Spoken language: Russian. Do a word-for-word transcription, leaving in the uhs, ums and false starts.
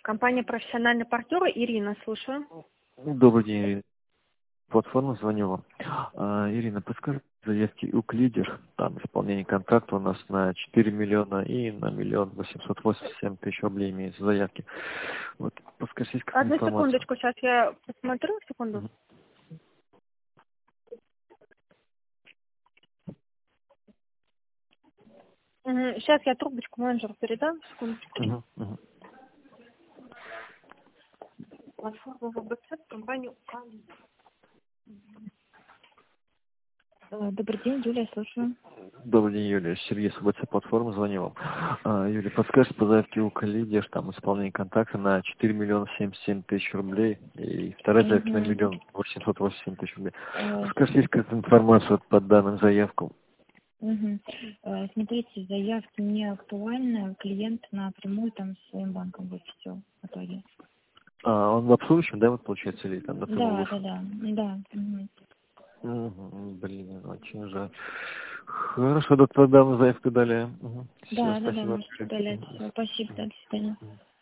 Компания «Профессиональный партнер». Ирина, слушаю. Добрый день, Ирина. Платформа, звоню вам. А, Ирина, подскажите, заявки у Лидер, там исполнение контракта у нас на четыре миллиона и на миллион восемьсот восемьдесят семь тысяч рублей имеются заявки. Вот, подскажите, какую Одну информацию. секундочку, сейчас я посмотрю, секунду. Мгм. Мгм, Сейчас я трубочку менеджеру передам, секундочку. Мгм, мгм. Платформа ВБЦ, компания «Укали». Э, Добрый день, Юлия, слушаю. Добрый день, Юлия. Сергей с ВБЦ платформы, звоню вам. А, Юлия, подскажите по заявке у Лидер, там исполнение контракта на четыре миллиона семьдесят семь тысяч рублей и вторая заявка на Мгм. миллион восемьсот восемьдесят семь тысяч рублей. Э, Подскажите, есть какая-то информация вот по данным заявкам? мгм. Э, Смотрите, заявки не актуальны, клиент напрямую там со своим банком выпустил в итоге. А, он в обслуживающем, да, вот получается, или там напрямую Да, да, вышел? да, да. Мгм. Мгм, блин, очень жаль. Хорошо, доктор, дам заявку далее. Все, Да, да, да, спасибо. можете удалять. Всё, спасибо, да, до свидания.